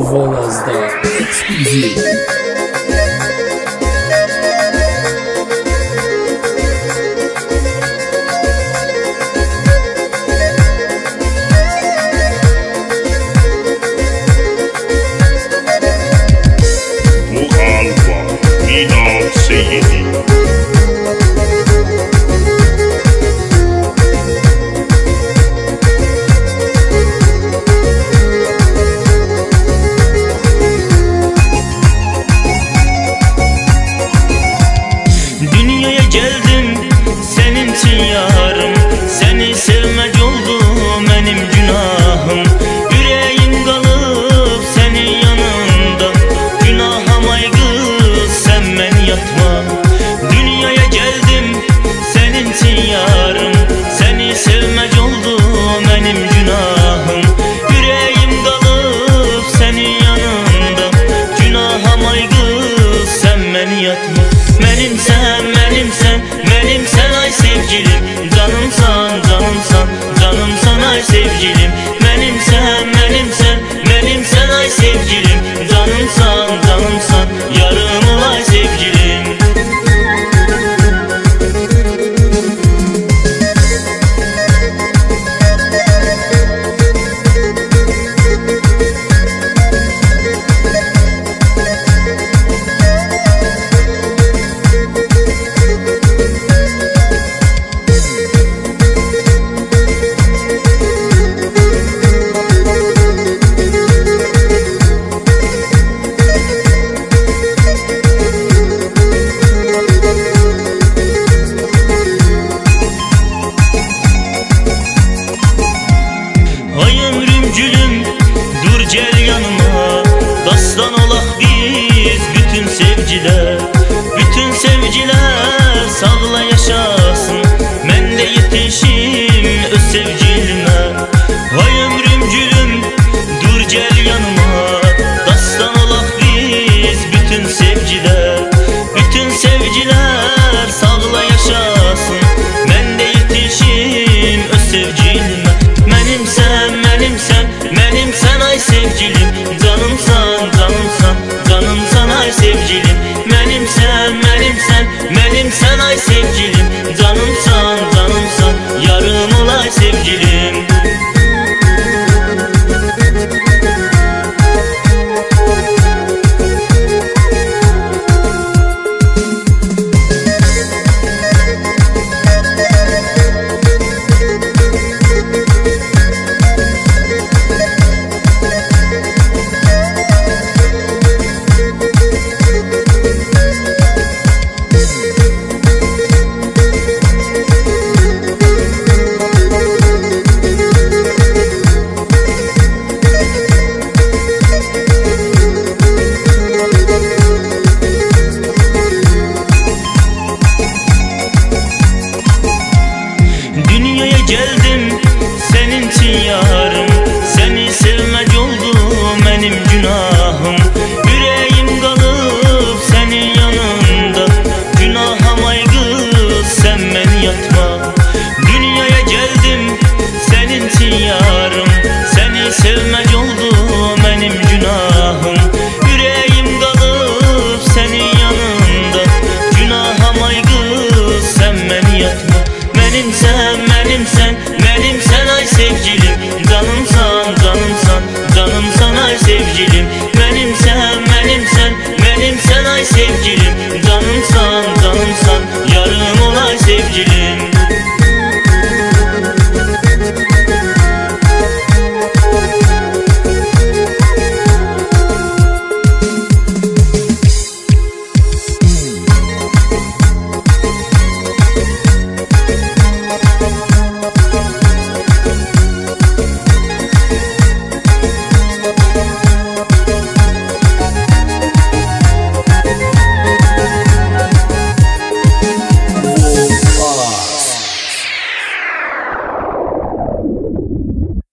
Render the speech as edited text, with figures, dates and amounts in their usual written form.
Volaz'da Exclusive. Dünyaya geldim senin için yarım, seni sevmek oldu benim günahım. Yüreğim kalıp senin yanında, günahım ay kız sen beni yatma. Dünyaya geldim senin için yarım, seni sevmek oldu benim günahım. Yüreğim kalıp senin yanında, günahım ay kız sen beni yatma. Benimsen, benimsen, benimsen ay sevgilim, canımsan, canımsan, canımsan ay sevgilim.